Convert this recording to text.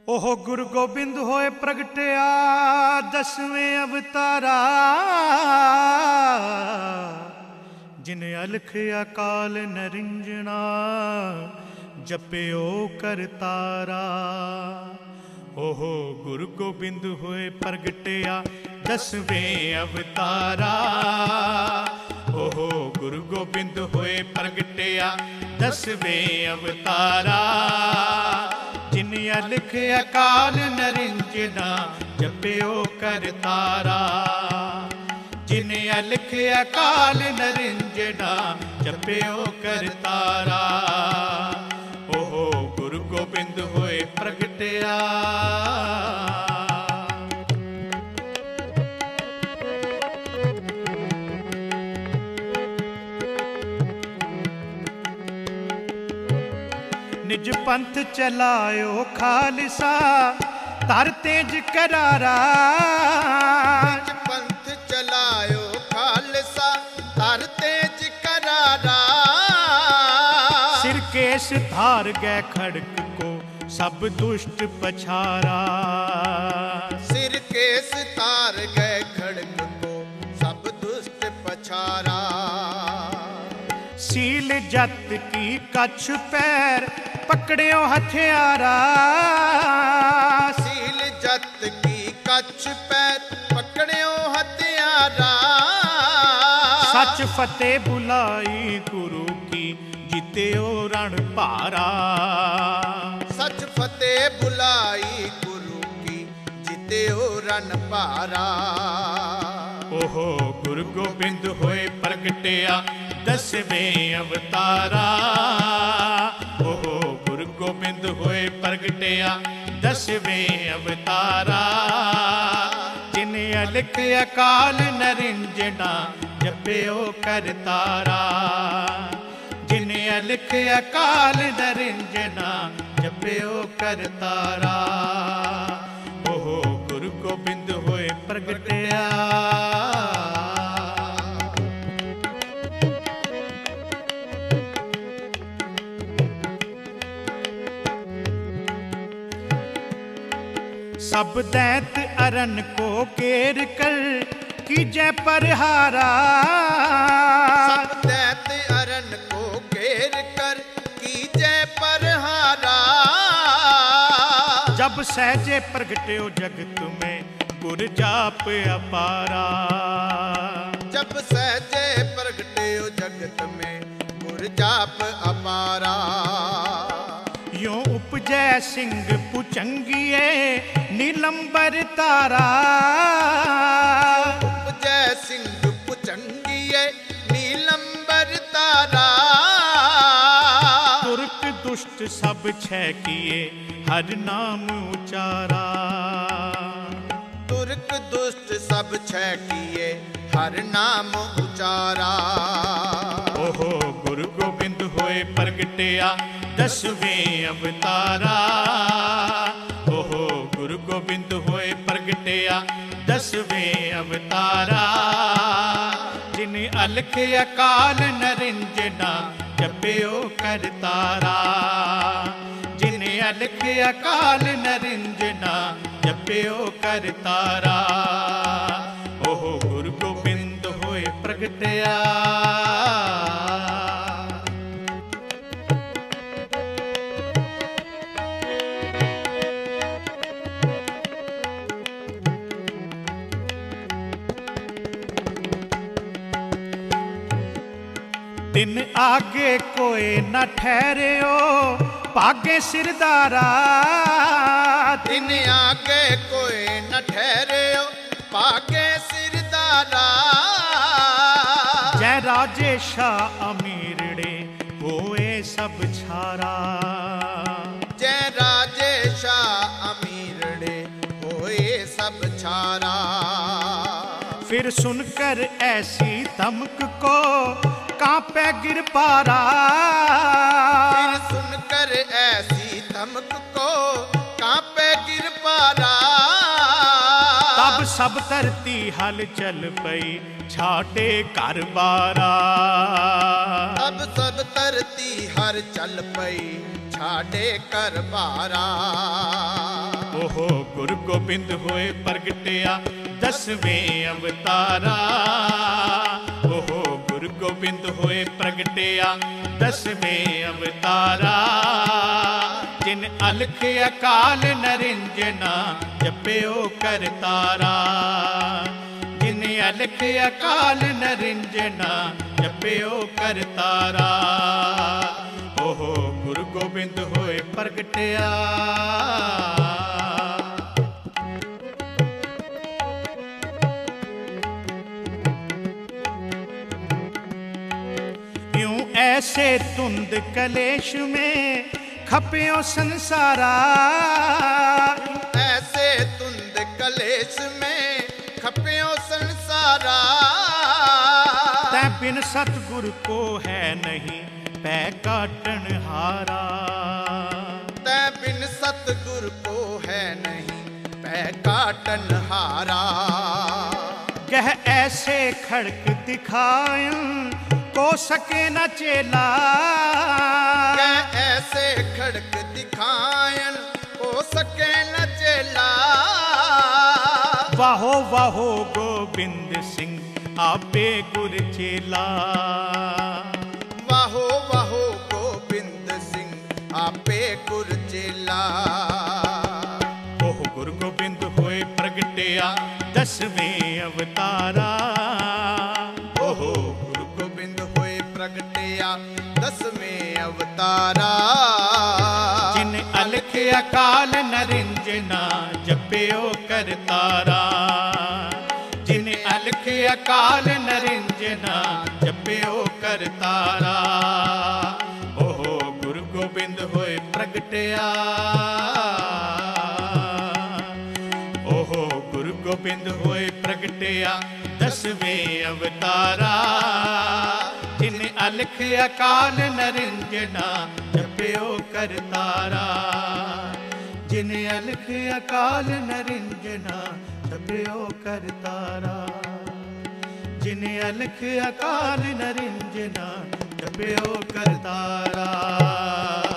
ओह गुरु गोबिंद होए प्रगटिया 10वें अवतारा, जिन अलख अकाल नरिंजना जप्यो करतारा। ओह गुरु गोबिंद होए प्रगटिया 10वें अवतारा। ओह गुरु गोबिंद होए प्रगटिया 10वें अवतारा, जिन अलख अकाल नरिंजना जप्यो करतारा। जिन अलख अकाल नरिंजना जप्यो करतारा। ओह गुरु गोबिंद होए प्रगटिया। निज पंथ चलायो खालसा तर तेज करारा। निज पंथ चलायो खालसा तर तेज करारा। सिर केस धार गए खड़क को सब दुष्ट पछारा। सिर केस तार गए खड़क को सब दुष्ट पछारा। सील जत की कछ पैर पकड़ियो हथियारा। सील जत की कछ पैर पकड़ियो हथियारा। सच फतेह बुलाई गुरु की जित्यो रण भारा। सच फतेह बुलाई गुरु की जित्यो रण भारा। ओहो गुरु गोबिंद होए प्रगटिया 10वें अवतारा। ओहो गुरु गोबिंद होए प्रगटिया 10वें अवतारा, जिन अलख अकाल नरिंजना जप्यो करतारा। जिन अलख अकाल नरिंजना जप्यो करतारा। ओहो गुरु गोबिंद होए प्रगटिया। सब दैत अरन को घेर कर कीजे परहारा। सब दैत अरन को घेर कर कीजे परहारा। जब सहजे प्रगट्यो जगत में गुर जाप अपारा। जब सहजे प्रगट्यो जगत में गुर जाप अपारा। यूं उपजै सिंह पुचंगिए नीलंबर तारा। उपजै सिंह पुचंगिए नीलंबर तारा। तुर्क दुष्ट सब छह किए हर नाम उचारा। तुर्क दुष्ट सब छह किए हर नाम उचारा। ओहो गुरु गोबिंद होए प्रगटिया 10वें अवतारा। ओहो गुरु गोबिंद होए प्रगटिया 10वें अवतारा, जिन अलख अकाल नरिंजना जप्यो करतारा। जिन अलख अकाल नरिंजना जप्यो करतारा। ओहो गुरु गोबिंद होए प्रगटिया। दिन आगे कोई न ठहरियो भागे सिरदारा। दिन आगे कोई न ठहरियो भागे सिरदारा। जय राजे शाह अमीरड़े होए सब छारा। जय राजे शाह अमीरड़े होए सब छारा। फिर सुनकर ऐसी धमक को कांपे गिर पारा। फिर सुनकर ऐसी धमक को कांपे गिर पारा। तब सब धरती हल चल पई छाटे घर बारा। तब सब धरती हर चल पई छाटे कर बारा। ਉਹ ਗੁਰੂ ਗੋਬਿੰਦ ਹੋਏ ਪ੍ਰਗਟਿਆ ਦਸਵੇਂ ਅਵਤਾਰਾ। ਉਹ ਗੁਰੂ ਗੋਬਿੰਦ ਹੋਏ ਪ੍ਰਗਟਿਆ ਦਸਵੇਂ ਅਵਤਾਰਾ। ਜਿਨ ਅਲਖ ਅਕਾਲ ਨਰਿੰਜਨਾ ਜਪਿਓ ਕਰਤਾਰਾ। ਜਿਨ ਅਲਖ ਅਕਾਲ ਨਰਿੰਜਨਾ ਜਪਿਓ ਕਰਤਾਰਾ। ਉਹ ਗੁਰੂ ਗੋਬਿੰਦ ਹੋਏ ਪ੍ਰਗਟਿਆ। यूं ऐसे धुंध कलेश में खपियो संसारा। ऐसे धुंध कलेश में खपियो संसारा। तै बिन सतगुरु को है नहीं पै काटन हारा। तै बिन सतगुरु को है नहीं पै काटन हारा। कह ऐसे खड़क दिखायं को सके न चेला। कह ऐसे खड़क दिखायन हो सके न चेला। वाहो वाहो गोबिंद सिंह आपे गुर चेला। वाहो वाहो गोबिंद सिंह आपे गुर चेला। ओह गुरु गोबिंद होए प्रगटिया दसवें अवतारा। ओह गुरु गोबिंद होए प्रगटिया दसवें अवतारा। जिन अलख अकाल नरिंजना जपियो करतारा। जिन अलख अकाल नरिंजना जपियो करतारा। ओह गुरु गोबिंद होए प्रगटिया। ओह गुरु गोबिंद होए प्रगटिया दसवें अवतारा। जिन अलख अकाल नरिंजना जपियो करतारा। जिन अलख अकाल नरिंजना जपियो करतारा। जिन अलख अकाल नरिंजना जपियो करतारा।